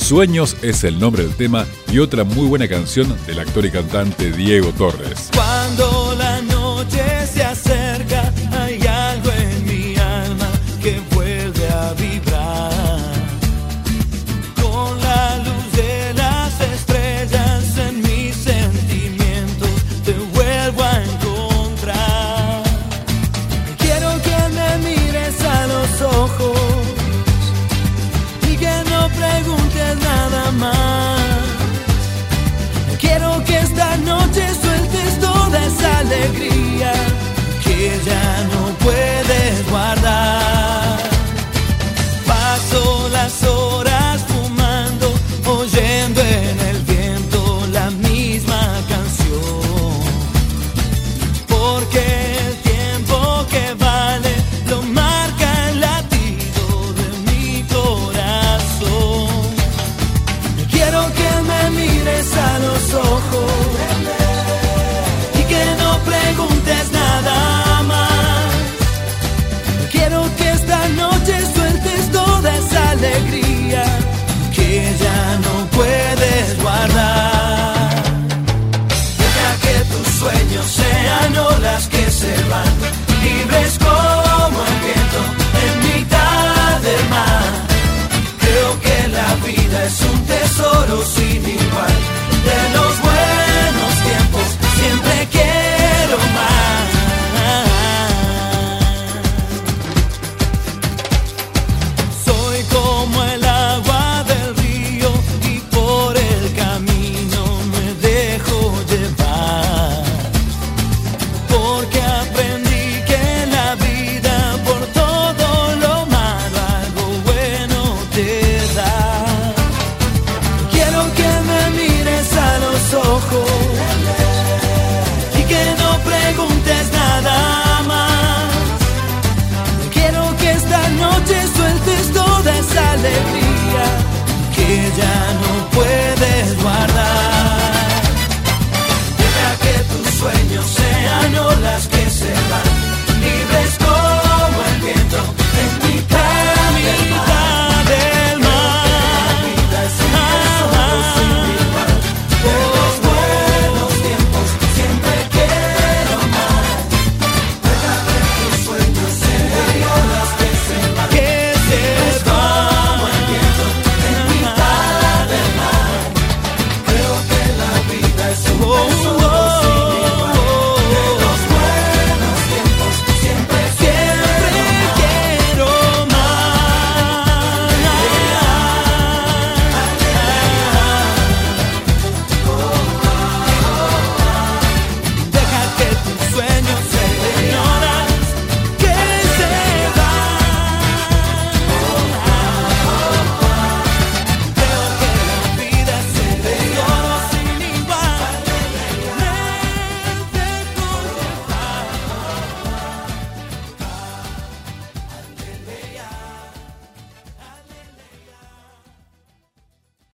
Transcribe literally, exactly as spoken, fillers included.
Sueños es el nombre del tema y otra muy buena canción del actor y cantante Diego Torres. Cuando la noche se acerca, hay algo en mi alma que vuelve a vibrar. Con la luz de las estrellas en mis sentimientos te vuelvo a encontrar. Quiero que me mires a los ojos y que no preguntes nada más. Quiero que esta noche sueltes toda esa alegría que ya no puedes guardar. Paso las horas fumando, oyendo en el viento la misma canción, porque el tiempo que vale lo marca el latido de mi corazón. Quiero que me mires a los ojos y que no preguntes nada más. Quiero que esta noche sueltes toda esa alegría que ya no puedes guardar. Deja que tus sueños sean olas que se van, libres como el viento en mitad del mar. Creo que la vida es un tesoro sin igual. De los buenos tiempos siempre quiero más. Soy como el agua del río y por el camino me dejo llevar, porque aprendí que en la vida por todo lo malo algo bueno te da. Quiero que me mires a los ojos y que no preguntes nada más. Quiero que esta noche sueltes toda esa alegría que ya no